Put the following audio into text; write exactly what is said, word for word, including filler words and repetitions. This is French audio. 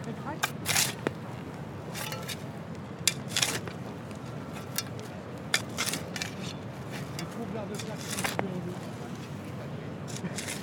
fait crack. Le couvreur de plaque, c'est un peu en deux.